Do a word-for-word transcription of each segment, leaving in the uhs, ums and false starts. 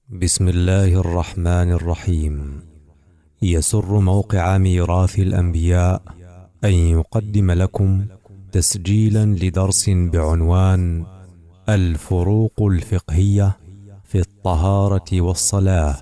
بسم الله الرحمن الرحيم. يسر موقع ميراث الأنبياء أن يقدم لكم تسجيلا لدرس بعنوان الفروق الفقهية في الطهارة والصلاة،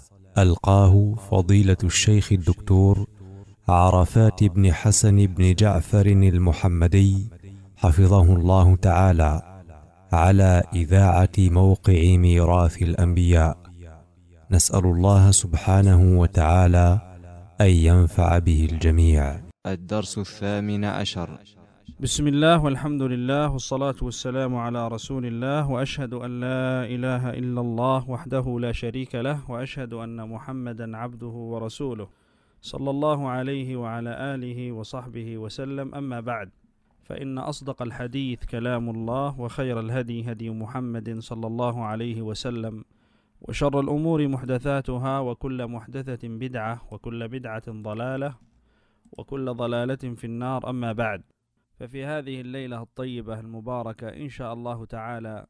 ألقاه فضيلة الشيخ الدكتور عرفات بن حسن بن جعفر المحمدي حفظه الله تعالى على إذاعة موقع ميراث الأنبياء. نسأل الله سبحانه وتعالى أن ينفع به الجميع. الدرس الثامن عشر. بسم الله والحمد لله والصلاة والسلام على رسول الله، وأشهد أن لا إله إلا الله وحده لا شريك له، وأشهد أن محمدا عبده ورسوله صلى الله عليه وعلى آله وصحبه وسلم. أما بعد، فإن أصدق الحديث كلام الله، وخير الهدي هدي محمد صلى الله عليه وسلم، وشر الأمور محدثاتها، وكل محدثة بدعة، وكل بدعة ضلالة، وكل ضلالة في النار. أما بعد، ففي هذه الليلة الطيبة المباركة إن شاء الله تعالى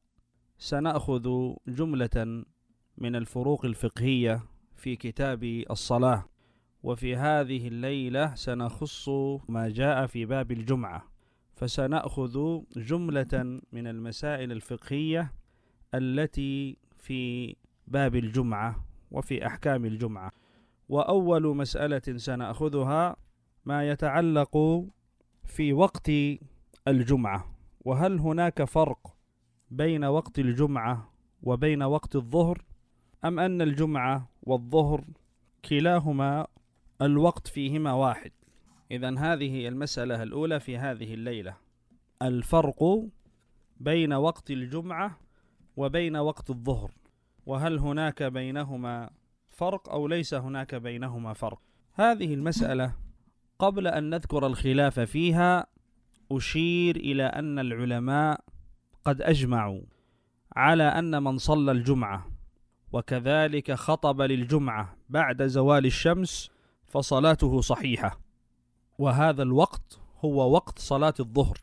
سنأخذ جملة من الفروق الفقهية في كتاب الصلاة، وفي هذه الليلة سنخص ما جاء في باب الجمعة، فسنأخذ جملة من المسائل الفقهية التي في باب الجمعة وفي أحكام الجمعة. وأول مسألة سنأخذها ما يتعلق في وقت الجمعة، وهل هناك فرق بين وقت الجمعة وبين وقت الظهر، أم أن الجمعة والظهر كلاهما الوقت فيهما واحد؟ إذن هذه المسألة الأولى في هذه الليلة، الفرق بين وقت الجمعة وبين وقت الظهر، وهل هناك بينهما فرق أو ليس هناك بينهما فرق. هذه المسألة قبل أن نذكر الخلاف فيها أشير إلى أن العلماء قد أجمعوا على أن من صلى الجمعة وكذلك خطب للجمعة بعد زوال الشمس فصلاته صحيحة، وهذا الوقت هو وقت صلاة الظهر،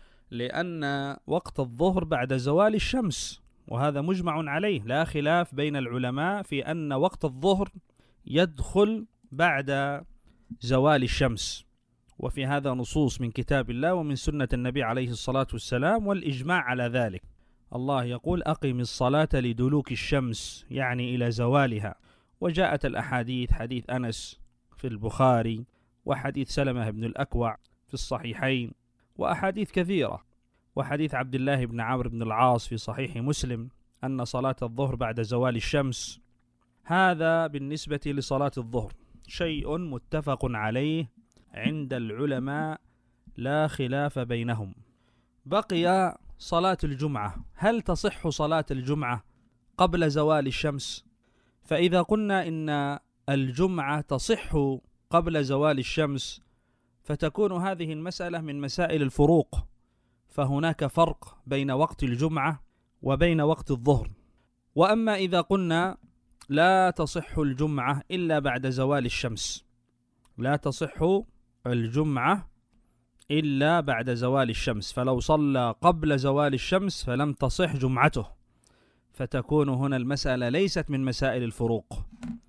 لأن وقت الظهر بعد زوال الشمس، وهذا مجمع عليه، لا خلاف بين العلماء في أن وقت الظهر يدخل بعد زوال الشمس، وفي هذا نصوص من كتاب الله ومن سنة النبي عليه الصلاة والسلام والإجماع على ذلك. الله يقول: أقم الصلاة لدلوك الشمس، يعني إلى زوالها. وجاءت الأحاديث، حديث أنس في البخاري، وحديث سلمة بن الأكوع في الصحيحين، وأحاديث كثيرة، وحديث عبد الله بن عمرو بن العاص في صحيح مسلم أن صلاة الظهر بعد زوال الشمس. هذا بالنسبة لصلاة الظهر شيء متفق عليه عند العلماء، لا خلاف بينهم. بقي صلاة الجمعة، هل تصح صلاة الجمعة قبل زوال الشمس؟ فإذا قلنا إن الجمعة تصح قبل زوال الشمس فتكون هذه المسألة من مسائل الفروق، فهناك فرق بين وقت الجمعة وبين وقت الظهر. وأما إذا قلنا لا تصح الجمعة إلا بعد زوال الشمس، لا تصح الجمعة إلا بعد زوال الشمس، فلو صلى قبل زوال الشمس فلم تصح جمعته، فتكون هنا المسألة ليست من مسائل الفروق.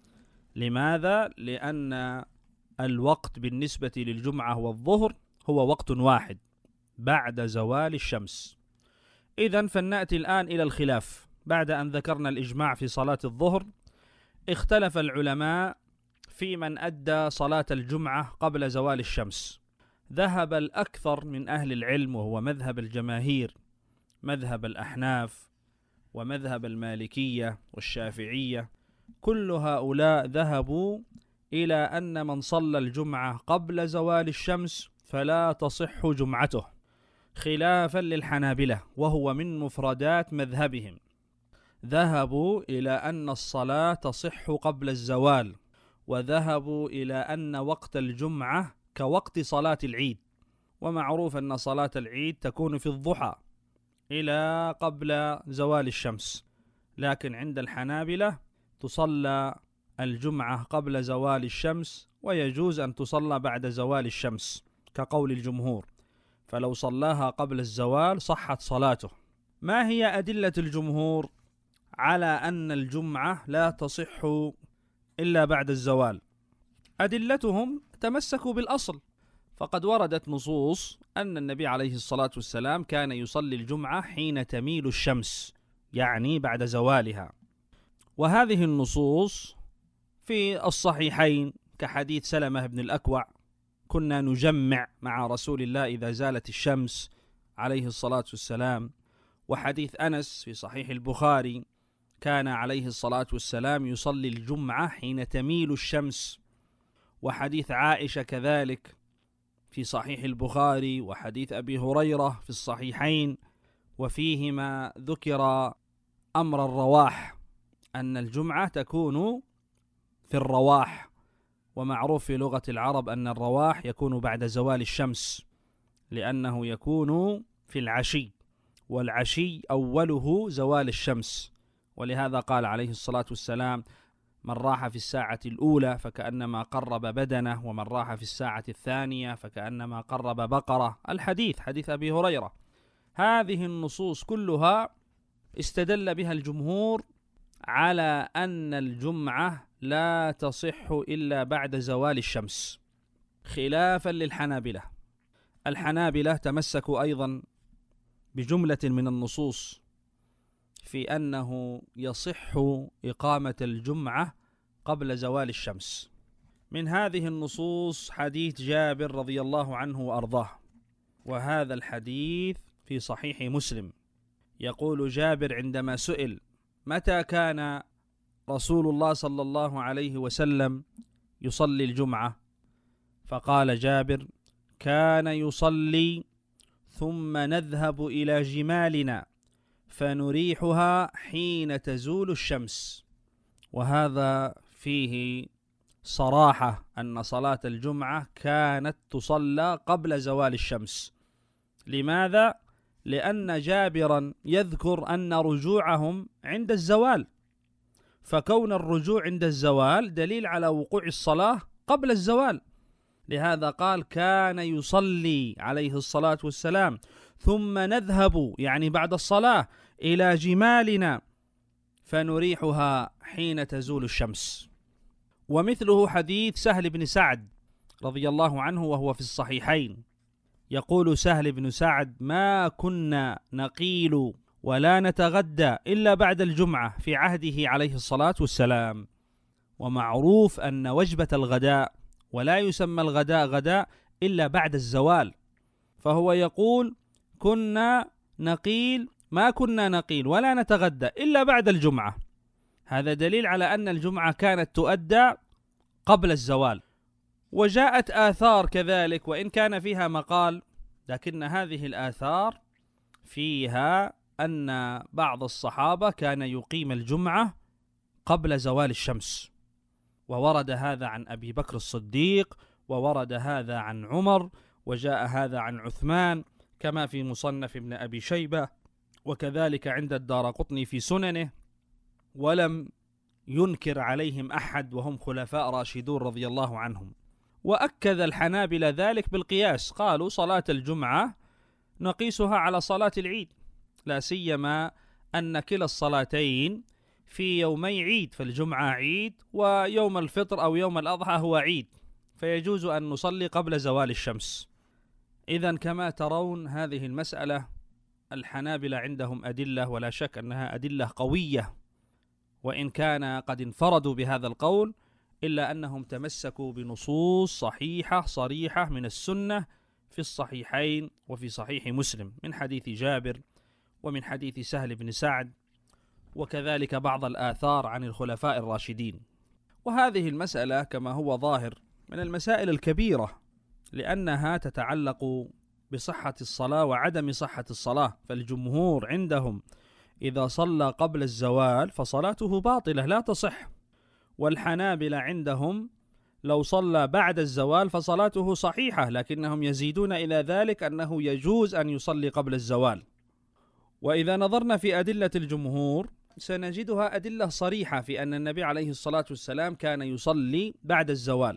لماذا؟ لأن الوقت بالنسبة للجمعة والظهر هو وقت واحد بعد زوال الشمس. إذن فلنأتي الآن إلى الخلاف. بعد أن ذكرنا الإجماع في صلاة الظهر، اختلف العلماء في من أدى صلاة الجمعة قبل زوال الشمس. ذهب الأكثر من أهل العلم، وهو مذهب الجماهير، مذهب الأحناف ومذهب المالكية والشافعية، كل هؤلاء ذهبوا إلى أن من صلى الجمعة قبل زوال الشمس فلا تصح جمعته، خلافا للحنابلة، وهو من مفردات مذهبهم. ذهبوا إلى أن الصلاة تصح قبل الزوال، وذهبوا إلى أن وقت الجمعة كوقت صلاة العيد، ومعروف أن صلاة العيد تكون في الضحى إلى قبل زوال الشمس، لكن عند الحنابلة تصلى الجمعة قبل زوال الشمس، ويجوز أن تصلى بعد زوال الشمس كقول الجمهور، فلو صلاها قبل الزوال صحت صلاته. ما هي أدلة الجمهور على أن الجمعة لا تصح إلا بعد الزوال. أدلتهم تمسكوا بالأصل، فقد وردت نصوص أن النبي عليه الصلاة والسلام كان يصلي الجمعة حين تميل الشمس، يعني بعد زوالها. وهذه النصوص في الصحيحين كحديث سلمة بن الأكوع: كنا نجمع مع رسول الله إذا زالت الشمس عليه الصلاة والسلام. وحديث أنس في صحيح البخاري: كان عليه الصلاة والسلام يصلي الجمعة حين تميل الشمس. وحديث عائشة كذلك في صحيح البخاري، وحديث أبي هريرة في الصحيحين، وفيهما ذكر أمر الرواح، أن الجمعة تكون في الرواح، ومعروف في لغة العرب أن الرواح يكون بعد زوال الشمس، لأنه يكون في العشي، والعشي أوله زوال الشمس. ولهذا قال عليه الصلاة والسلام: من راح في الساعة الأولى فكأنما قرب بدنه، ومن راح في الساعة الثانية فكأنما قرب بقرة. الحديث حديث أبي هريرة. هذه النصوص كلها استدل بها الجمهور على أن الجمعة لا تصح إلا بعد زوال الشمس، خلافا للحنابلة. الحنابلة تمسكوا أيضا بجملة من النصوص في أنه يصح إقامة الجمعة قبل زوال الشمس. من هذه النصوص حديث جابر رضي الله عنه وأرضاه، وهذا الحديث في صحيح مسلم. يقول جابر عندما سئل: متى كان رسول الله صلى الله عليه وسلم يصلي الجمعة؟ فقال جابر: كان يصلي ثم نذهب إلى جمالنا فنريحها حين تزول الشمس. وهذا فيه صراحة أن صلاة الجمعة كانت تصلى قبل زوال الشمس. لماذا؟ لأن جابرا يذكر أن رجوعهم عند الزوال، فكون الرجوع عند الزوال دليل على وقوع الصلاة قبل الزوال. لهذا قال: كان يصلي عليه الصلاة والسلام ثم نذهب، يعني بعد الصلاة، إلى جمالنا فنريحها حين تزول الشمس. ومثله حديث سهل بن سعد رضي الله عنه وهو في الصحيحين. يقول سهل بن سعد: ما كنا نقيل ولا نتغدى إلا بعد الجمعة في عهده عليه الصلاة والسلام. ومعروف أن وجبة الغداء، ولا يسمى الغداء غداء إلا بعد الزوال، فهو يقول: كنا نقيل ما كنا نقيل ولا نتغدى إلا بعد الجمعة. هذا دليل على أن الجمعة كانت تؤدى قبل الزوال. وجاءت آثار كذلك، وإن كان فيها مقال، لكن هذه الآثار فيها أن بعض الصحابة كان يقيم الجمعة قبل زوال الشمس. وورد هذا عن أبي بكر الصديق، وورد هذا عن عمر، وجاء هذا عن عثمان كما في مصنف ابن أبي شيبة، وكذلك عند الدارقطني في سننه. ولم ينكر عليهم أحد، وهم خلفاء راشدون رضي الله عنهم. وأكد الحنابلة ذلك بالقياس، قالوا: صلاة الجمعة نقيسها على صلاة العيد، لا سيما أن كلا الصلاتين في يومي عيد، فالجمعة عيد ويوم الفطر أو يوم الأضحى هو عيد، فيجوز أن نصلي قبل زوال الشمس. إذن كما ترون هذه المسألة الحنابلة عندهم أدلة، ولا شك أنها أدلة قوية، وإن كان قد انفردوا بهذا القول إلا أنهم تمسكوا بنصوص صحيحة صريحة من السنة في الصحيحين وفي صحيح مسلم، من حديث جابر ومن حديث سهل بن سعد، وكذلك بعض الآثار عن الخلفاء الراشدين. وهذه المسألة كما هو ظاهر من المسائل الكبيرة، لأنها تتعلق بصحة الصلاة وعدم صحة الصلاة. فالجمهور عندهم إذا صلى قبل الزوال فصلاته باطلة لا تصح، والحنابلة عندهم لو صلى بعد الزوال فصلاته صحيحة، لكنهم يزيدون إلى ذلك أنه يجوز أن يصلي قبل الزوال. وإذا نظرنا في أدلة الجمهور سنجدها أدلة صريحة في أن النبي عليه الصلاة والسلام كان يصلي بعد الزوال.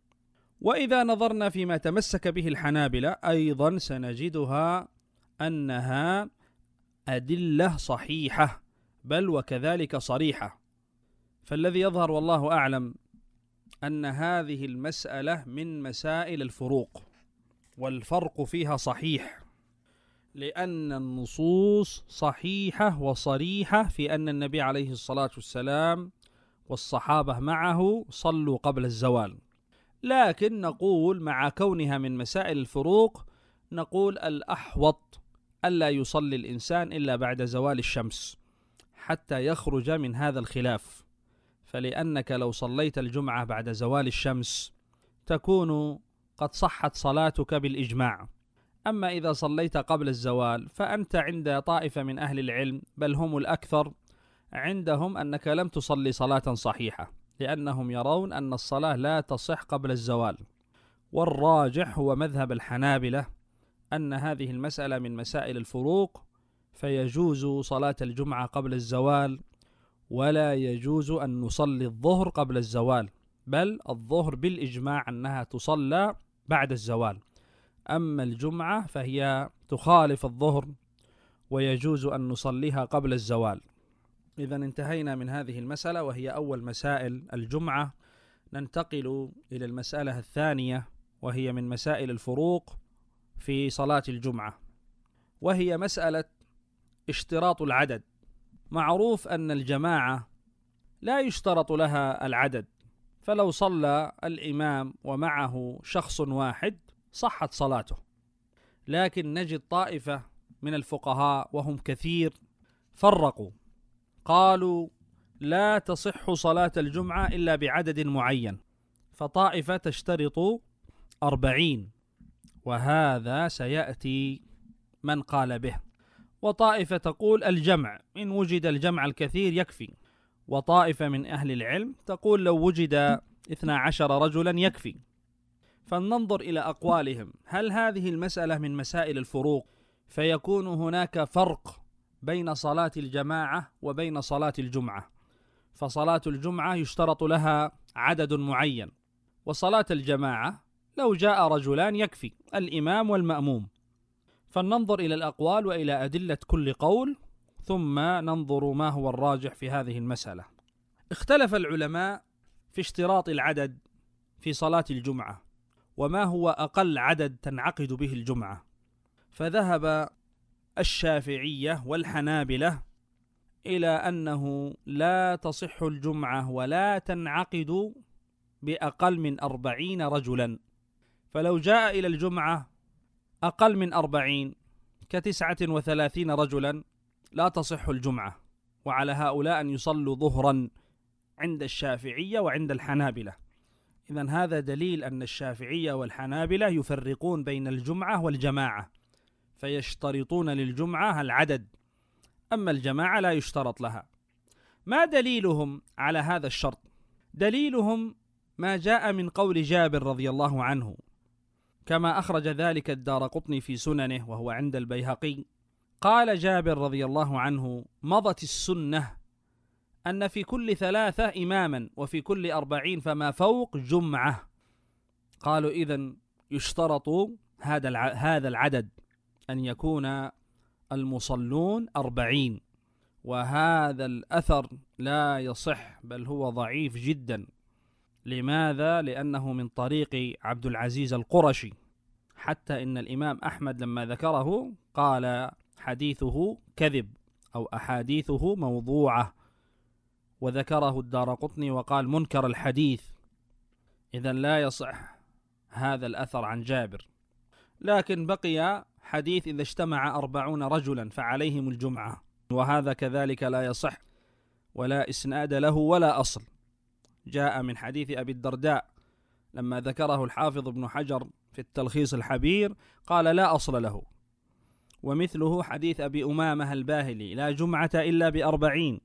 وإذا نظرنا فيما تمسك به الحنابلة أيضا سنجدها أنها أدلة صحيحة بل وكذلك صريحة. فالذي يظهر والله أعلم أن هذه المسألة من مسائل الفروق، والفرق فيها صحيح، لأن النصوص صحيحة وصريحة في أن النبي عليه الصلاة والسلام والصحابة معه صلوا قبل الزوال. لكن نقول مع كونها من مسائل الفروق نقول الأحوط ألا يصلي الإنسان إلا بعد زوال الشمس حتى يخرج من هذا الخلاف، فلأنك لو صليت الجمعة بعد زوال الشمس تكون قد صحت صلاتك بالإجماع. أما إذا صليت قبل الزوال فأنت عند طائفة من أهل العلم، بل هم الأكثر عندهم، أنك لم تصلي صلاة صحيحة، لأنهم يرون أن الصلاة لا تصح قبل الزوال. والراجح هو مذهب الحنابلة أن هذه المسألة من مسائل الفروق، فيجوز صلاة الجمعة قبل الزوال، ولا يجوز أن نصلي الظهر قبل الزوال، بل الظهر بالإجماع أنها تصلى بعد الزوال. أما الجمعة فهي تخالف الظهر ويجوز أن نصليها قبل الزوال. إذا انتهينا من هذه المسألة وهي أول مسائل الجمعة. ننتقل إلى المسألة الثانية وهي من مسائل الفروق في صلاة الجمعة، وهي مسألة اشتراط العدد. معروف أن الجماعة لا يشترط لها العدد، فلو صلى الإمام ومعه شخص واحد صحت صلاته. لكن نجد طائفة من الفقهاء وهم كثير فرقوا، قالوا لا تصح صلاة الجمعة إلا بعدد معين، فطائفة تشترط أربعين، وهذا سيأتي من قال به. وطائفة تقول الجمع، إن وجد الجمع الكثير يكفي. وطائفة من أهل العلم تقول لو وجد اثنا عشر رجلا يكفي. فلننظر إلى أقوالهم. هل هذه المسألة من مسائل الفروق فيكون هناك فرق بين صلاة الجماعة وبين صلاة الجمعة؟ فصلاة الجمعة يشترط لها عدد معين، وصلاة الجماعة لو جاء رجلان يكفي، الإمام والمأموم. فلننظر إلى الأقوال وإلى أدلة كل قول، ثم ننظر ما هو الراجح في هذه المسألة. اختلف العلماء في اشتراط العدد في صلاة الجمعة، وما هو أقل عدد تنعقد به الجمعة. فذهب الشافعية والحنابلة إلى أنه لا تصح الجمعة ولا تنعقد بأقل من أربعين رجلا. فلو جاء إلى الجمعة أقل من أربعين كتسعة وثلاثين رجلا لا تصح الجمعة، وعلى هؤلاء أن يصلوا ظهرا عند الشافعية وعند الحنابلة. إذن هذا دليل أن الشافعية والحنابلة يفرقون بين الجمعة والجماعة، فيشترطون للجمعة العدد، أما الجماعة لا يشترط لها. ما دليلهم على هذا الشرط؟ دليلهم ما جاء من قول جابر رضي الله عنه، كما أخرج ذلك الدارقطني في سننه وهو عند البيهقي. قال جابر رضي الله عنه: مضت السنة أن في كل ثلاثة إماما وفي كل أربعين فما فوق جمعة. قالوا إذن يشترط هذا هذا العدد أن يكون المصلون أربعين، وهذا الأثر لا يصح بل هو ضعيف جدا. لماذا؟ لأنه من طريق عبد العزيز القرشي، حتى إن الإمام أحمد لما ذكره قال حديثه كذب أو أحاديثه موضوعة، وذكره الدارقطني وقال منكر الحديث. إذن لا يصح هذا الأثر عن جابر. لكن بقي حديث إذا اجتمع أربعون رجلا فعليهم الجمعة، وهذا كذلك لا يصح ولا إسناد له ولا أصل. جاء من حديث أبي الدرداء لما ذكره الحافظ ابن حجر في التلخيص الحبير قال لا أصل له. ومثله حديث أبي أمامة الباهلي: لا جمعة إلا بأربعين،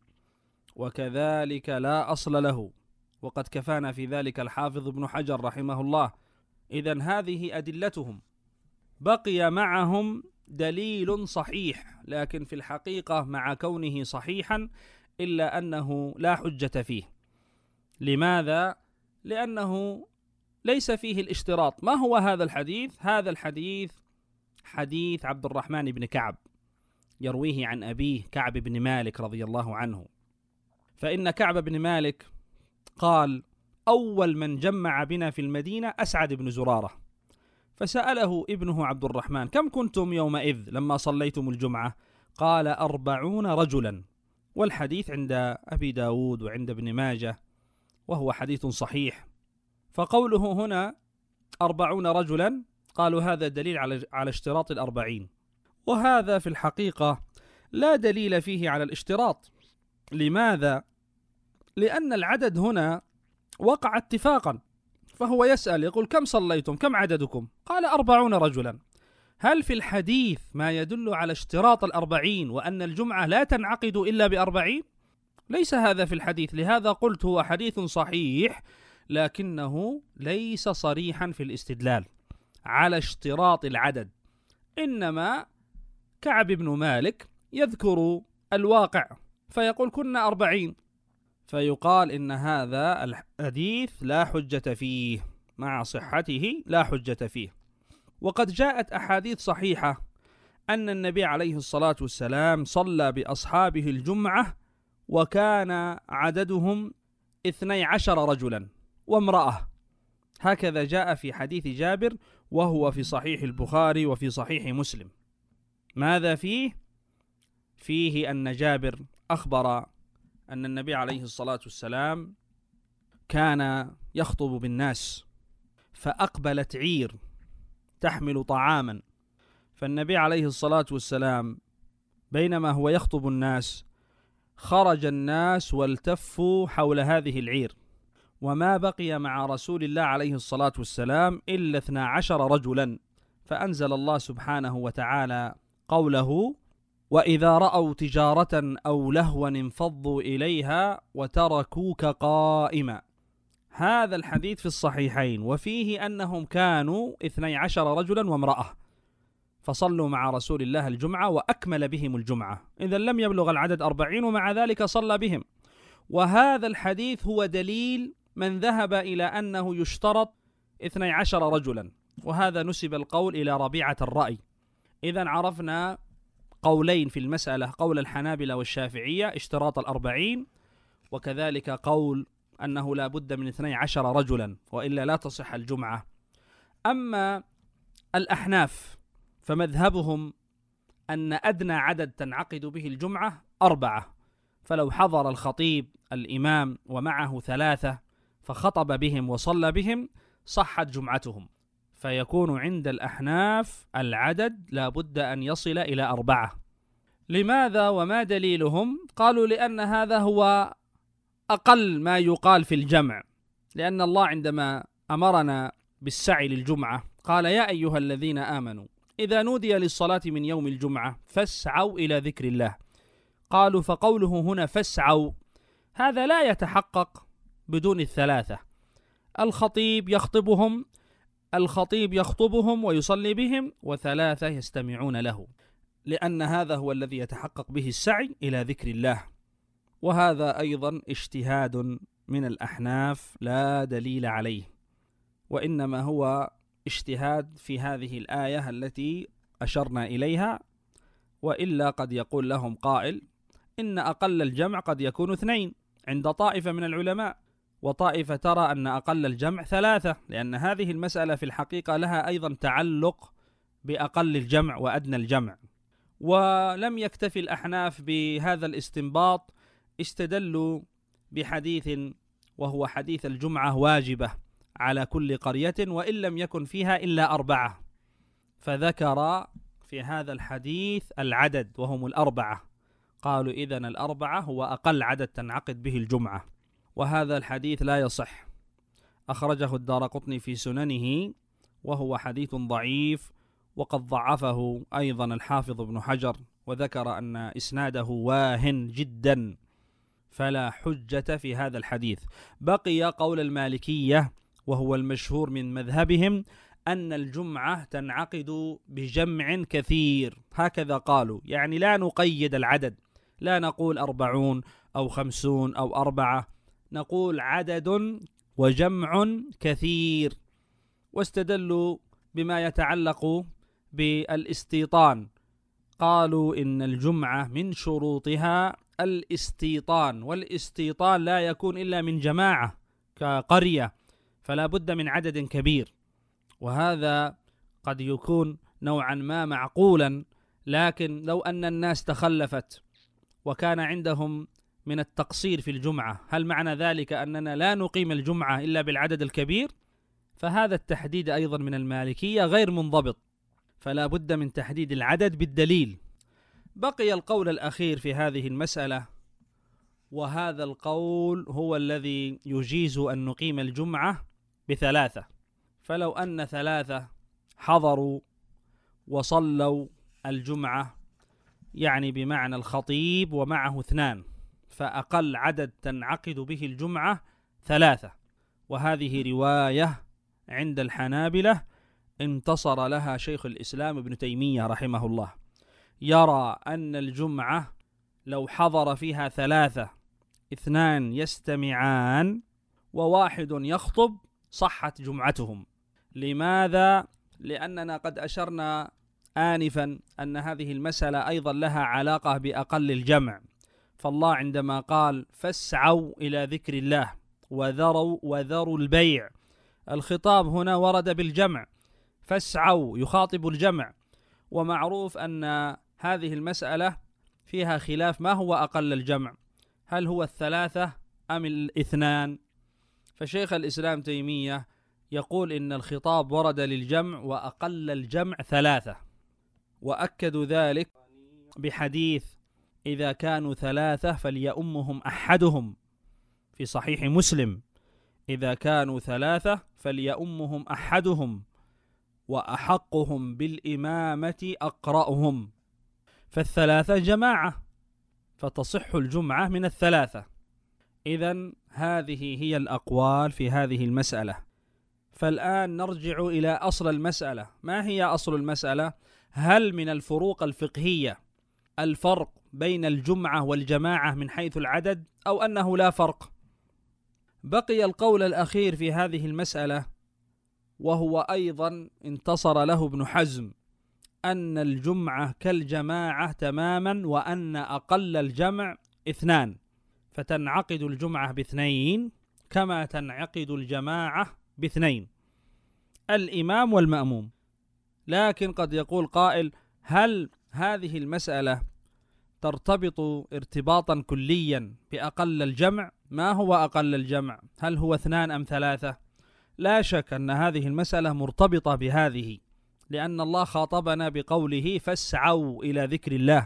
وكذلك لا أصل له، وقد كفانا في ذلك الحافظ ابن حجر رحمه الله. إذن هذه أدلتهم. بقي معهم دليل صحيح، لكن في الحقيقة مع كونه صحيحا إلا أنه لا حجة فيه. لماذا؟ لأنه ليس فيه الاشتراط. ما هو هذا الحديث؟ هذا الحديث حديث عبد الرحمن بن كعب يرويه عن أبيه كعب بن مالك رضي الله عنه، فإن كعب بن مالك قال: أول من جمع بنا في المدينة أسعد بن زرارة، فسأله ابنه عبد الرحمن: كم كنتم يومئذ لما صليتم الجمعة؟ قال: أربعون رجلا. والحديث عند أبي داود وعند ابن ماجه، وهو حديث صحيح. فقوله هنا أربعون رجلا، قالوا هذا دليل على على اشتراط الأربعين، وهذا في الحقيقة لا دليل فيه على الاشتراط. لماذا؟ لأن العدد هنا وقع اتفاقا، فهو يسأل يقول: كم صليتم؟ كم عددكم؟ قال: أربعون رجلا. هل في الحديث ما يدل على اشتراط الأربعين وأن الجمعة لا تنعقد إلا بأربعين؟ ليس هذا في الحديث. لهذا قلت هو حديث صحيح، لكنه ليس صريحا في الاستدلال على اشتراط العدد، إنما كعب بن مالك يذكر الواقع فيقول: كنا أربعين، فيقال إن هذا الحديث لا حجة فيه، مع صحته لا حجة فيه. وقد جاءت أحاديث صحيحة أن النبي عليه الصلاة والسلام صلى بأصحابه الجمعة وكان عددهم اثني عشر رجلا وامرأة، هكذا جاء في حديث جابر، وهو في صحيح البخاري وفي صحيح مسلم. ماذا فيه؟ فيه أن جابر أخبر أن النبي عليه الصلاة والسلام كان يخطب بالناس، فأقبلت عير تحمل طعاما، فالنبي عليه الصلاة والسلام بينما هو يخطب الناس خرج الناس والتفوا حول هذه العير، وما بقي مع رسول الله عليه الصلاة والسلام إلا اثنا عشر رجلا، فأنزل الله سبحانه وتعالى قوله: وإذا رأوا تجارة أو لهوا انفضوا إليها وتركوك قائما. هذا الحديث في الصحيحين، وفيه أنهم كانوا اثني عشر رجلا وامرأة، فصلوا مع رسول الله الجمعة وأكمل بهم الجمعة، إذا لم يبلغ العدد أربعين، ومع ذلك صلى بهم. وهذا الحديث هو دليل من ذهب إلى أنه يشترط اثني عشر رجلا، وهذا نسب القول إلى ربيعة الرأي. إذا عرفنا قولين في المسألة: قول الحنابلة والشافعية اشتراط الأربعين، وكذلك قول أنه لا بد من اثني عشر رجلا وإلا لا تصح الجمعة. أما الأحناف فمذهبهم أن أدنى عدد تنعقد به الجمعة أربعة، فلو حضر الخطيب الإمام ومعه ثلاثة فخطب بهم وصلى بهم صحت جمعتهم، فيكون عند الأحناف العدد لا بد أن يصل إلى أربعة. لماذا وما دليلهم؟ قالوا: لأن هذا هو أقل ما يقال في الجمع، لأن الله عندما أمرنا بالسعي للجمعة قال: يا أيها الذين آمنوا إذا نودي للصلاة من يوم الجمعة فاسعوا إلى ذكر الله. قالوا: فقوله هنا فاسعوا هذا لا يتحقق بدون الثلاثة. الخطيب يخطبهم الخطيب يخطبهم ويصلي بهم، وثلاثة يستمعون له، لأن هذا هو الذي يتحقق به السعي إلى ذكر الله. وهذا أيضا اجتهاد من الأحناف لا دليل عليه، وإنما هو اجتهاد في هذه الآية التي أشرنا إليها. وإلا قد يقول لهم قائل: إن أقل الجمع قد يكون اثنين عند طائفة من العلماء، وطائفة ترى أن أقل الجمع ثلاثة، لأن هذه المسألة في الحقيقة لها أيضا تعلق بأقل الجمع وأدنى الجمع. ولم يكتفي الأحناف بهذا الاستنباط، استدلوا بحديث وهو حديث الجمعة واجبة على كل قرية وإن لم يكن فيها إلا أربعة، فذكر في هذا الحديث العدد وهم الأربعة، قالوا إذن الأربعة هو أقل عدد تنعقد به الجمعة. وهذا الحديث لا يصح، أخرجه الدارقطني في سننه وهو حديث ضعيف، وقد ضعفه أيضا الحافظ ابن حجر وذكر أن إسناده واهن جدا، فلا حجة في هذا الحديث. بقي قول المالكية وهو المشهور من مذهبهم أن الجمعة تنعقد بجمع كثير، هكذا قالوا، يعني لا نقيد العدد، لا نقول أربعون أو خمسون أو أربعة، نقول عدد وجمع كثير. واستدلوا بما يتعلق بالاستيطان، قالوا إن الجمعة من شروطها الاستيطان، والاستيطان لا يكون إلا من جماعة كقرية، فلا بد من عدد كبير، وهذا قد يكون نوعا ما معقولا. لكن لو أن الناس تخلفت وكان عندهم من التقصير في الجمعة، هل معنى ذلك أننا لا نقيم الجمعة إلا بالعدد الكبير؟ فهذا التحديد أيضا من المالكية غير منضبط، فلا بد من تحديد العدد بالدليل. بقي القول الأخير في هذه المسألة، وهذا القول هو الذي يجيز أن نقيم الجمعة بثلاثة. فلو أن ثلاثة حضروا وصلوا الجمعة، يعني بمعنى الخطيب ومعه اثنان، فأقل عدد تنعقد به الجمعة ثلاثة، وهذه رواية عند الحنابلة انتصر لها شيخ الإسلام ابن تيمية رحمه الله، يرى أن الجمعة لو حضر فيها ثلاثة، اثنان يستمعان وواحد يخطب، صحت جمعتهم. لماذا؟ لأننا قد أشرنا آنفا أن هذه المسألة أيضا لها علاقة بأقل الجمع، فالله عندما قال فاسعوا إلى ذكر الله وذروا وذروا البيع، الخطاب هنا ورد بالجمع، فاسعوا يخاطب الجمع، ومعروف أن هذه المسألة فيها خلاف ما هو أقل الجمع، هل هو الثلاثة أم الاثنان؟ فشيخ الإسلام تيمية يقول إن الخطاب ورد للجمع وأقل الجمع ثلاثة، وأكدوا ذلك بحديث إذا كانوا ثلاثة فليؤمهم أحدهم في صحيح مسلم، إذا كانوا ثلاثة فليؤمهم أحدهم وأحقهم بالإمامة أقرأهم، فالثلاثة جماعة فتصح الجمعة من الثلاثة. إذن هذه هي الأقوال في هذه المسألة. فالآن نرجع إلى أصل المسألة. ما هي أصل المسألة؟ هل من الفروق الفقهية الفرق بين الجمعة والجماعة من حيث العدد، أو أنه لا فرق؟ بقي القول الأخير في هذه المسألة، وهو أيضا انتصر له ابن حزم، أن الجمعة كالجماعة تماما، وأن أقل الجمع اثنان، فتنعقد الجمعة باثنين كما تنعقد الجماعة باثنين، الإمام والمأموم. لكن قد يقول قائل: هل هذه المسألة ترتبط ارتباطا كليا بأقل الجمع؟ ما هو أقل الجمع؟ هل هو اثنان أم ثلاثة؟ لا شك أن هذه المسألة مرتبطة بهذه، لأن الله خاطبنا بقوله فاسعوا إلى ذكر الله،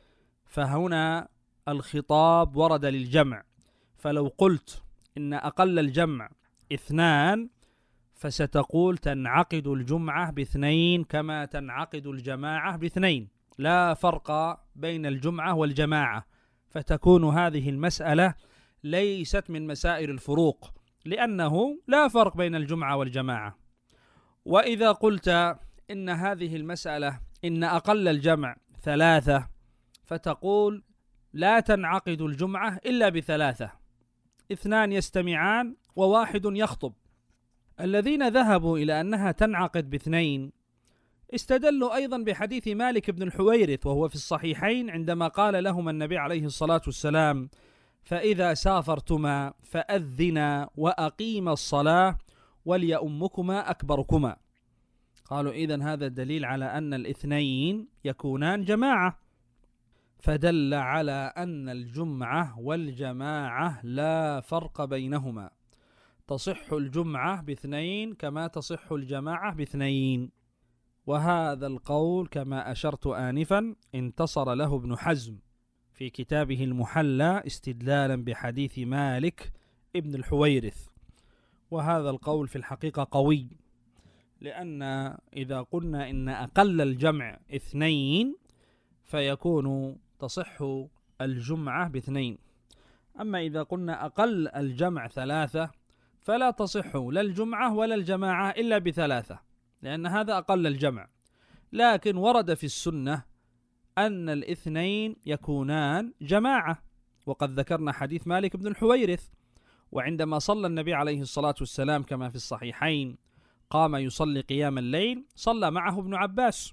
فهنا الخطاب ورد للجمع. فلو قلت إن أقل الجمع اثنان، فستقول تنعقد الجمعة باثنين كما تنعقد الجماعة باثنين، لا فرق بين الجمعة والجماعة، فتكون هذه المسألة ليست من مسائل الفروق، لأنه لا فرق بين الجمعة والجماعة. وإذا قلت إن هذه المسألة إن أقل الجمع ثلاثة، فتقول لا تنعقد الجمعة إلا بثلاثة، اثنان يستمعان وواحد يخطب. الذين ذهبوا إلى أنها تنعقد باثنين استدلوا أيضا بحديث مالك بن الحويرث، وهو في الصحيحين، عندما قال لهما النبي عليه الصلاة والسلام: فإذا سافرتما فأذنا وأقيم الصلاة وليؤمكما أكبركما. قالوا إذن هذا دليل على أن الاثنين يكونان جماعة، فدل على أن الجمعة والجماعة لا فرق بينهما، تصح الجمعة باثنين كما تصح الجماعة باثنين. وهذا القول كما أشرت آنفا انتصر له ابن حزم في كتابه المحلى استدلالا بحديث مالك ابن الحويرث، وهذا القول في الحقيقة قوي، لأن إذا قلنا إن أقل الجمع اثنين فيكون تصح الجمعة باثنين، أما إذا قلنا أقل الجمع ثلاثة فلا تصح لا الجمعة ولا الجماعة إلا بثلاثة، لأن هذا أقل الجمع. لكن ورد في السنة أن الاثنين يكونان جماعة، وقد ذكرنا حديث مالك بن الحويرث، وعندما صلى النبي عليه الصلاة والسلام كما في الصحيحين قام يصلي قيام الليل، صلى معه ابن عباس،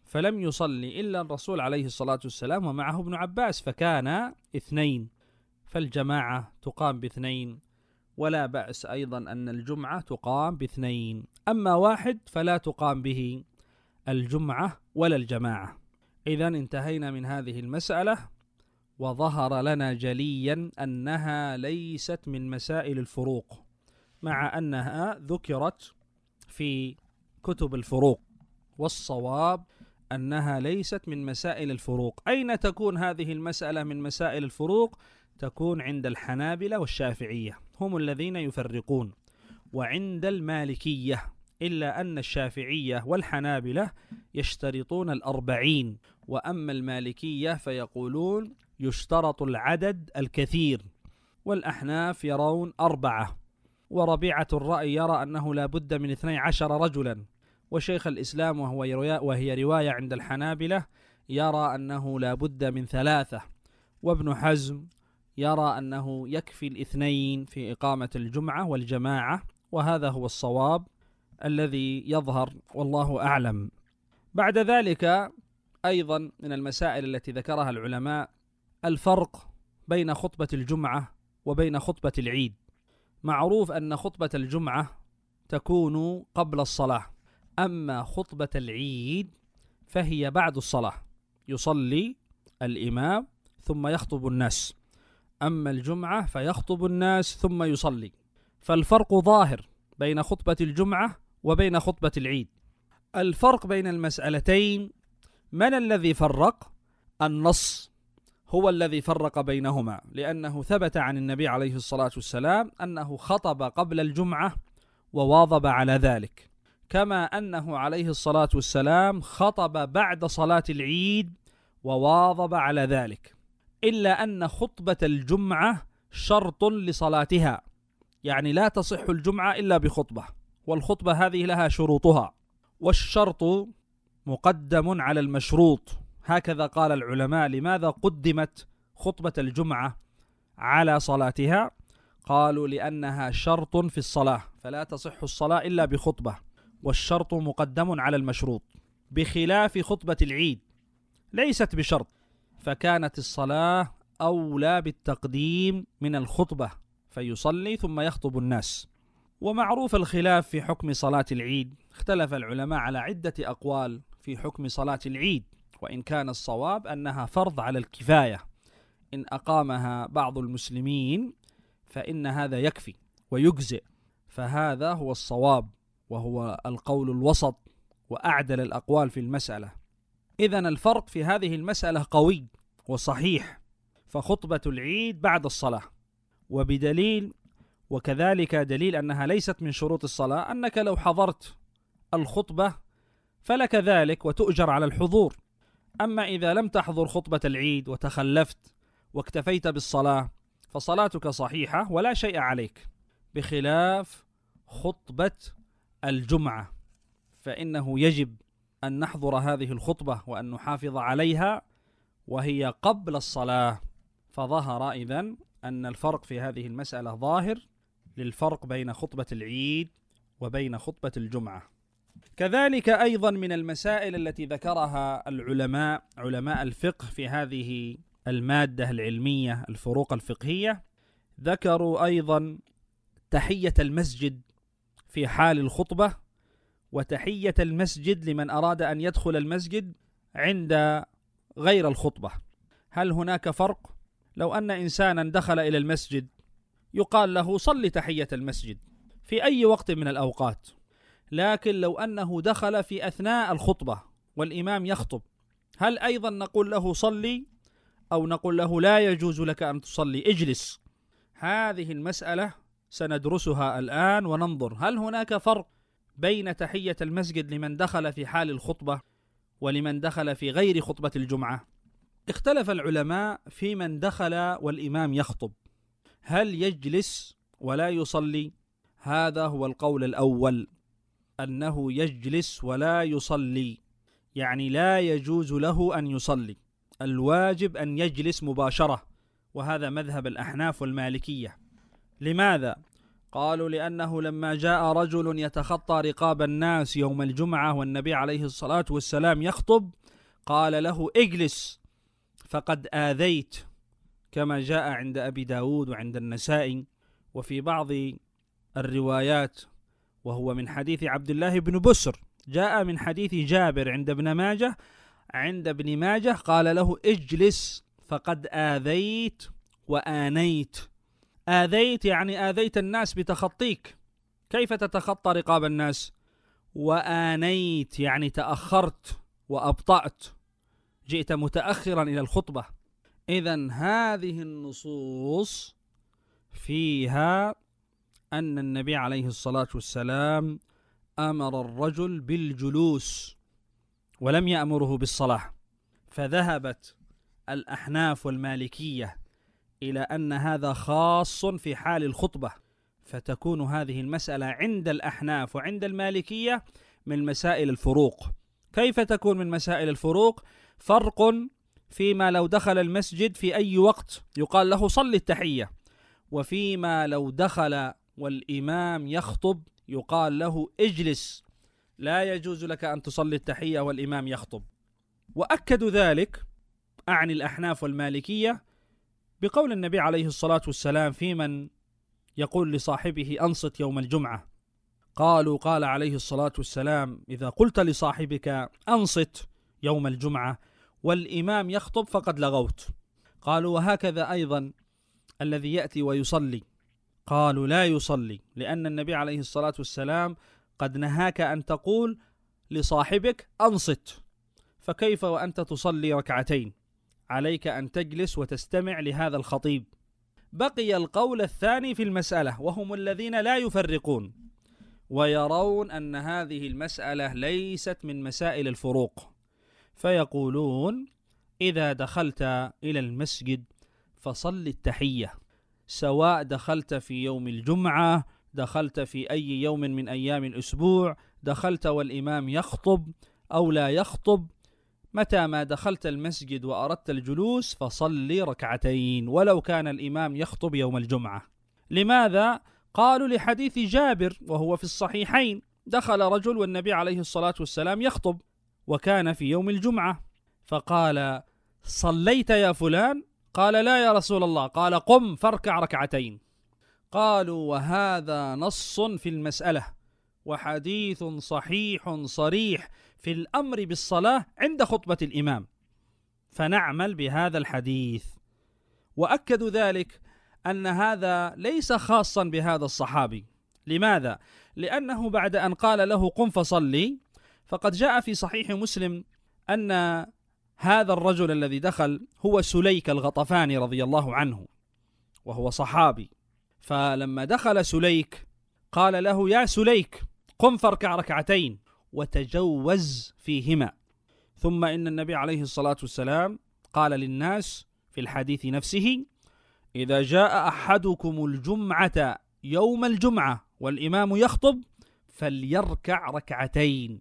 فلم يصلي إلا الرسول عليه الصلاة والسلام ومعه ابن عباس، فكان اثنين، فالجماعة تقام باثنين، ولا بأس أيضا أن الجمعة تقام باثنين. أما واحد فلا تقام به الجمعة ولا الجماعة. إذن انتهينا من هذه المسألة، وظهر لنا جليا أنها ليست من مسائل الفروق، مع أنها ذكرت في كتب الفروق، والصواب أنها ليست من مسائل الفروق. أين تكون هذه المسألة من مسائل الفروق؟ تكون عند الحنابلة والشافعية، هم الذين يفرقون، وعند المالكية، إلا أن الشافعية والحنابلة يشترطون الأربعين، وأما المالكية فيقولون يشترط العدد الكثير، والأحناف يرون أربعة، وربيعة الرأي يرى أنه لا بد من اثني عشر رجلا، وشيخ الإسلام وهو وهي رواية عند الحنابلة يرى أنه لا بد من ثلاثة، وابن حزم يرى أنه يكفي الاثنين في إقامة الجمعة والجماعة، وهذا هو الصواب الذي يظهر والله أعلم. بعد ذلك أيضا من المسائل التي ذكرها العلماء الفرق بين خطبة الجمعة وبين خطبة العيد. معروف أن خطبة الجمعة تكون قبل الصلاة، أما خطبة العيد فهي بعد الصلاة، يصلي الإمام ثم يخطب الناس، أما الجمعة فيخطب الناس ثم يصلي. فالفرق ظاهر بين خطبة الجمعة وبين خطبة العيد. الفرق بين المسألتين من الذي فرق؟ النص هو الذي فرق بينهما، لأنه ثبت عن النبي عليه الصلاة والسلام أنه خطب قبل الجمعة وواظب على ذلك، كما أنه عليه الصلاة والسلام خطب بعد صلاة العيد وواظب على ذلك، إلا أن خطبة الجمعة شرط لصلاتها، يعني لا تصح الجمعة إلا بخطبة، والخطبة هذه لها شروطها، والشرط مقدم على المشروط، هكذا قال العلماء. لماذا قدمت خطبة الجمعة على صلاتها؟ قالوا لأنها شرط في الصلاة، فلا تصح الصلاة إلا بخطبة، والشرط مقدم على المشروط، بخلاف خطبة العيد ليست بشرط، فكانت الصلاة أولى بالتقديم من الخطبة، فيصلي ثم يخطب الناس. ومعروف الخلاف في حكم صلاة العيد، اختلف العلماء على عدة أقوال في حكم صلاة العيد، وإن كان الصواب أنها فرض على الكفاية، إن أقامها بعض المسلمين فإن هذا يكفي ويجزئ، فهذا هو الصواب وهو القول الوسط وأعدل الأقوال في المسألة. إذن الفرق في هذه المسألة قوي وصحيح، فخطبة العيد بعد الصلاة، وبدليل وكذلك دليل أنها ليست من شروط الصلاة أنك لو حضرت الخطبة فلك ذلك وتؤجر على الحضور، أما إذا لم تحضر خطبة العيد وتخلفت واكتفيت بالصلاة فصلاتك صحيحة ولا شيء عليك، بخلاف خطبة الجمعة فإنه يجب أن نحضر هذه الخطبة وأن نحافظ عليها وهي قبل الصلاة. فظهر إذن أن الفرق في هذه المسألة ظاهر للفرق بين خطبة العيد وبين خطبة الجمعة. كذلك أيضا من المسائل التي ذكرها العلماء علماء الفقه في هذه المادة العلمية الفروق الفقهية، ذكروا أيضا تحية المسجد في حال الخطبة، وتحية المسجد لمن أراد أن يدخل المسجد عند غير الخطبة. هل هناك فرق؟ لو أن إنسانا دخل إلى المسجد يقال له صل تحية المسجد في أي وقت من الأوقات، لكن لو أنه دخل في أثناء الخطبة والإمام يخطب، هل أيضا نقول له صلي أو نقول له لا يجوز لك أن تصلي اجلس؟ هذه المسألة سندرسها الآن وننظر هل هناك فرق بين تحية المسجد لمن دخل في حال الخطبة ولمن دخل في غير خطبة الجمعة. اختلف العلماء في من دخل والإمام يخطب، هل يجلس ولا يصلي؟ هذا هو القول الأول، أنه يجلس ولا يصلي، يعني لا يجوز له أن يصلي، الواجب أن يجلس مباشرة، وهذا مذهب الأحناف والمالكية. لماذا؟ قالوا لأنه لما جاء رجل يتخطى رقاب الناس يوم الجمعة والنبي عليه الصلاة والسلام يخطب قال له اجلس فقد آذيت، كما جاء عند أبي داود وعند النسائي وفي بعض الروايات، وهو من حديث عبد الله بن بسر. جاء من حديث جابر عند ابن ماجه عند ابن ماجه قال له اجلس فقد آذيت وآنيت. آذيت يعني آذيت الناس بتخطيك، كيف تتخطى رقاب الناس؟ وآنيت يعني تأخرت وأبطأت، جئت متأخرا إلى الخطبة. إذن هذه النصوص فيها أن النبي عليه الصلاة والسلام أمر الرجل بالجلوس ولم يأمره بالصلاة، فذهبت الأحناف والمالكية إلى أن هذا خاص في حال الخطبة، فتكون هذه المسألة عند الأحناف وعند المالكية من مسائل الفروق. كيف تكون من مسائل الفروق؟ فرق فيما لو دخل المسجد في أي وقت يقال له صل التحية، وفيما لو دخل والإمام يخطب يقال له اجلس، لا يجوز لك أن تصلي التحية والإمام يخطب. وأكدوا ذلك أعني الأحناف والمالكية بقول النبي عليه الصلاة والسلام في من يقول لصاحبه أنصت يوم الجمعة. قالوا قال عليه الصلاة والسلام إذا قلت لصاحبك أنصت يوم الجمعة والإمام يخطب فقد لغوت. قالوا وهكذا أيضا الذي يأتي ويصلي، قالوا لا يصلي، لأن النبي عليه الصلاة والسلام قد نهاك أن تقول لصاحبك أنصت، فكيف وأنت تصلي ركعتين؟ عليك أن تجلس وتستمع لهذا الخطيب. بقي القول الثاني في المسألة، وهم الذين لا يفرقون ويرون أن هذه المسألة ليست من مسائل الفروق، فيقولون إذا دخلت إلى المسجد فصل التحية، سواء دخلت في يوم الجمعة، دخلت في أي يوم من أيام الأسبوع، دخلت والإمام يخطب أو لا يخطب، متى ما دخلت المسجد وأردت الجلوس فصل ركعتين ولو كان الإمام يخطب يوم الجمعة. لماذا؟ قالوا لحديث جابر وهو في الصحيحين، دخل رجل والنبي عليه الصلاة والسلام يخطب وكان في يوم الجمعة، فقال صليت يا فلان؟ قال لا يا رسول الله. قال قم فاركع ركعتين. قالوا وهذا نص في المسألة وحديث صحيح صريح في الأمر بالصلاة عند خطبة الإمام، فنعمل بهذا الحديث. وأكدوا ذلك أن هذا ليس خاصا بهذا الصحابي. لماذا؟ لأنه بعد أن قال له قم فصلي فقد جاء في صحيح مسلم أن هذا الرجل الذي دخل هو سليك الغطفاني رضي الله عنه وهو صحابي، فلما دخل سليك قال له يا سليك قم فاركع ركعتين وتجوز فيهما. ثم إن النبي عليه الصلاة والسلام قال للناس في الحديث نفسه إذا جاء أحدكم الجمعة يوم الجمعة والإمام يخطب فليركع ركعتين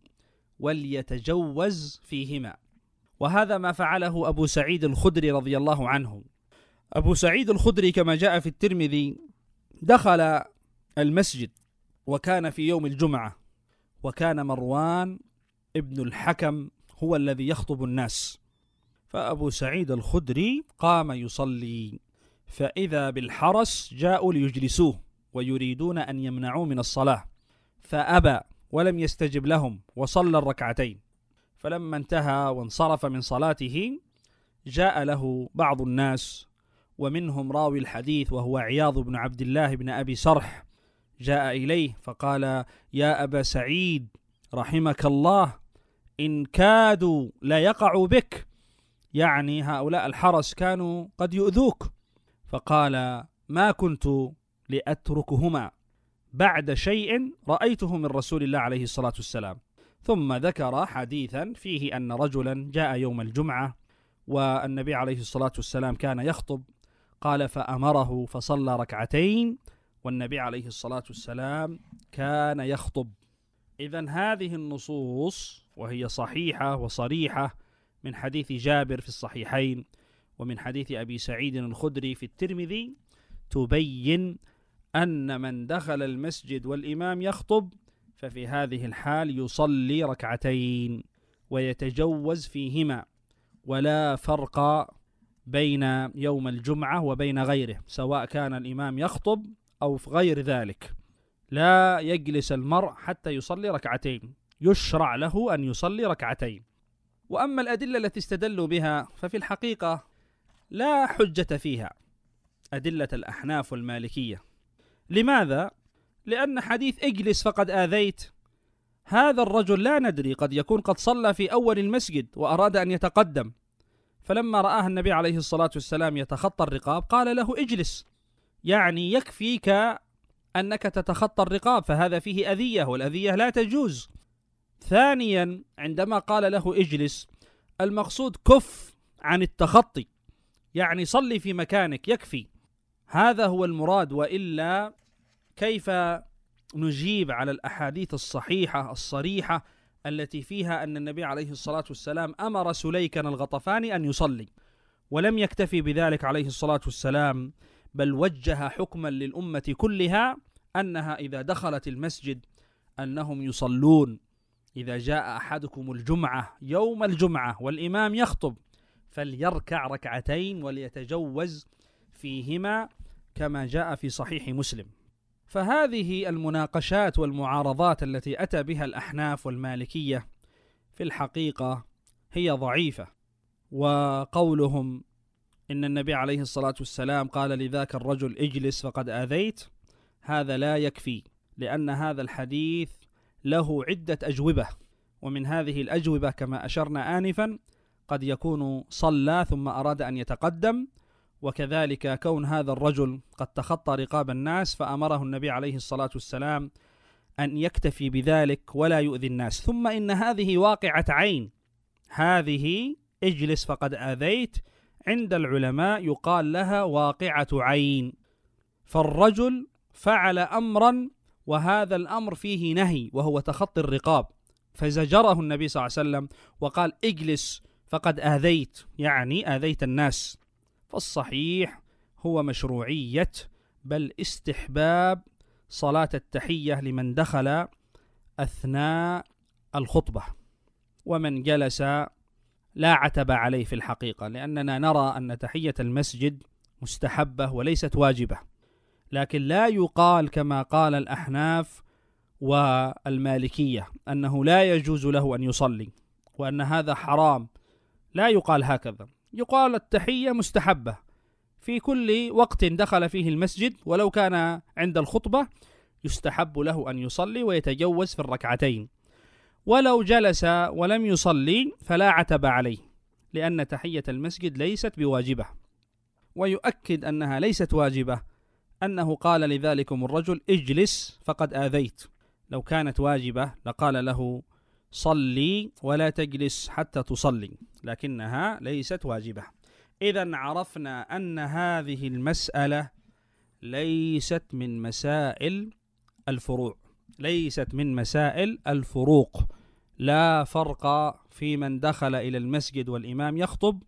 وليتجوز فيهما. وهذا ما فعله أبو سعيد الخدري رضي الله عنه. أبو سعيد الخدري كما جاء في الترمذي دخل المسجد وكان في يوم الجمعة، وكان مروان ابن الحكم هو الذي يخطب الناس، فأبو سعيد الخدري قام يصلي، فإذا بالحرس جاءوا ليجلسوه ويريدون أن يمنعوه من الصلاة، فأبى ولم يستجب لهم وصلى الركعتين. فلما انتهى وانصرف من صلاته جاء له بعض الناس ومنهم راوي الحديث وهو عياض بن عبد الله بن أبي سرح، جاء إليه فقال يا أبا سعيد رحمك الله إن كادوا لا يقعوا بك، يعني هؤلاء الحرس كانوا قد يؤذوك. فقال ما كنت لأتركهما بعد شيء رأيته من رسول الله عليه الصلاة والسلام. ثم ذكر حديثا فيه أن رجلا جاء يوم الجمعة والنبي عليه الصلاة والسلام كان يخطب، قال فأمره فصلى ركعتين والنبي عليه الصلاة والسلام كان يخطب. إذن هذه النصوص وهي صحيحة وصريحة من حديث جابر في الصحيحين ومن حديث أبي سعيد الخدري في الترمذي تبين أن من دخل المسجد والإمام يخطب ففي هذه الحال يصلي ركعتين ويتجوز فيهما، ولا فرق بين يوم الجمعة وبين غيره، سواء كان الإمام يخطب أو في غير ذلك. لا يجلس المرء حتى يصلي ركعتين، يشرع له أن يصلي ركعتين. وأما الأدلة التي استدلوا بها ففي الحقيقة لا حجة فيها، أدلة الأحناف والمالكية. لماذا؟ لأن حديث اجلس فقد آذيت، هذا الرجل لا ندري، قد يكون قد صلى في أول المسجد وأراد أن يتقدم، فلما رآه النبي عليه الصلاة والسلام يتخطى الرقاب قال له اجلس، يعني يكفيك أنك تتخطى الرقاب، فهذا فيه أذية، والأذية لا تجوز. ثانيا عندما قال له اجلس المقصود كف عن التخطي، يعني صلي في مكانك يكفي، هذا هو المراد. وإلا كيف نجيب على الأحاديث الصحيحة الصريحة التي فيها أن النبي عليه الصلاة والسلام أمر سليكا الغطفاني أن يصلي، ولم يكتفي بذلك عليه الصلاة والسلام، بل وجه حكما للأمة كلها أنها إذا دخلت المسجد أنهم يصلون. إذا جاء أحدكم الجمعة يوم الجمعة والإمام يخطب فليركع ركعتين وليتجوز فيهما كما جاء في صحيح مسلم. فهذه المناقشات والمعارضات التي أتى بها الأحناف والمالكية في الحقيقة هي ضعيفة. وقولهم إن النبي عليه الصلاة والسلام قال لذاك الرجل اجلس فقد آذيت، هذا لا يكفي، لأن هذا الحديث له عدة أجوبة، ومن هذه الأجوبة كما أشرنا آنفا قد يكون صلى ثم أراد أن يتقدم، وكذلك كون هذا الرجل قد تخطى رقاب الناس فأمره النبي عليه الصلاة والسلام أن يكتفي بذلك ولا يؤذي الناس. ثم إن هذه واقعة عين، هذه اجلس فقد آذيت عند العلماء يقال لها واقعة عين، فالرجل فعل أمرا وهذا الأمر فيه نهي وهو تخطي الرقاب، فزجره النبي صلى الله عليه وسلم وقال اجلس فقد آذيت، يعني آذيت الناس. فالصحيح هو مشروعية بل استحباب صلاة التحية لمن دخل أثناء الخطبة، ومن جلس لا عتب عليه في الحقيقة، لأننا نرى أن تحية المسجد مستحبة وليست واجبة، لكن لا يقال كما قال الأحناف والمالكية أنه لا يجوز له أن يصلي وأن هذا حرام، لا يقال هكذا، يقال التحية مستحبة في كل وقت دخل فيه المسجد، ولو كان عند الخطبة يستحب له أن يصلي ويتجوز في الركعتين، ولو جلس ولم يصلي فلا عتب عليه، لأن تحية المسجد ليست بواجبة. ويؤكد أنها ليست واجبة أنه قال لذلكم الرجل اجلس فقد آذيت، لو كانت واجبة لقال له صلي ولا تجلس حتى تصلي، لكنها ليست واجبة. إذن عرفنا أن هذه المسألة ليست من مسائل الفروع، ليست من مسائل الفروق، لا فرق في من دخل إلى المسجد والإمام يخطب،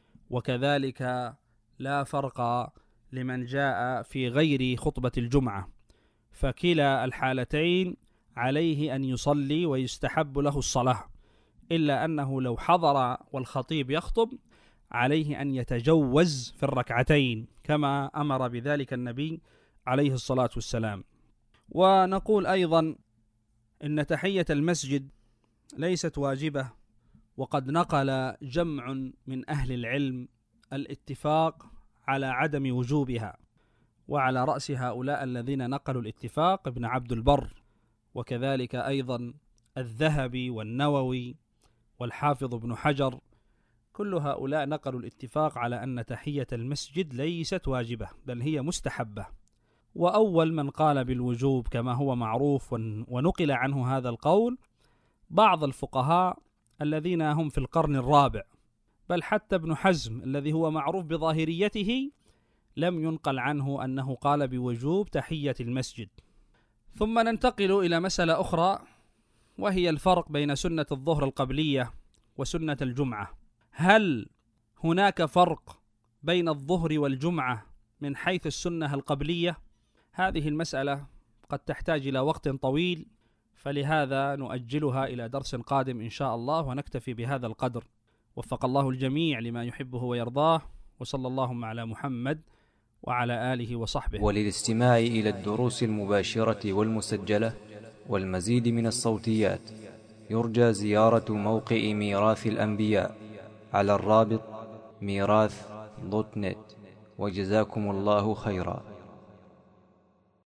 وكذلك لا فرق لمن جاء في غير خطبة الجمعة، فكلا الحالتين عليه أن يصلي ويستحب له الصلاة، إلا أنه لو حضر والخطيب يخطب عليه أن يتجوز في الركعتين كما أمر بذلك النبي عليه الصلاة والسلام. ونقول أيضا إن تحية المسجد ليست واجبة، وقد نقل جمع من أهل العلم الاتفاق على عدم وجوبها، وعلى رأس هؤلاء الذين نقلوا الاتفاق ابن عبد البر، وكذلك أيضا الذهبي والنووي والحافظ ابن حجر، كل هؤلاء نقلوا الاتفاق على أن تحية المسجد ليست واجبة بل هي مستحبة. وأول من قال بالوجوب كما هو معروف ونقل عنه هذا القول بعض الفقهاء الذين هم في القرن الرابع، بل حتى ابن حزم الذي هو معروف بظاهريته لم ينقل عنه أنه قال بوجوب تحية المسجد. ثم ننتقل إلى مسألة أخرى، وهي الفرق بين سنة الظهر القبلية وسنة الجمعة. هل هناك فرق بين الظهر والجمعة من حيث السنة القبلية؟ هذه المسألة قد تحتاج إلى وقت طويل، فلهذا نؤجلها إلى درس قادم إن شاء الله، ونكتفي بهذا القدر. وفق الله الجميع لما يحبه ويرضاه، وصلى اللهم على محمد وعلى آله وصحبه. وللاستماع إلى الدروس المباشرة والمسجلة والمزيد من الصوتيات يرجى زيارة موقع ميراث الأنبياء على الرابط ميراث دوت نت. وجزاكم الله خيرا.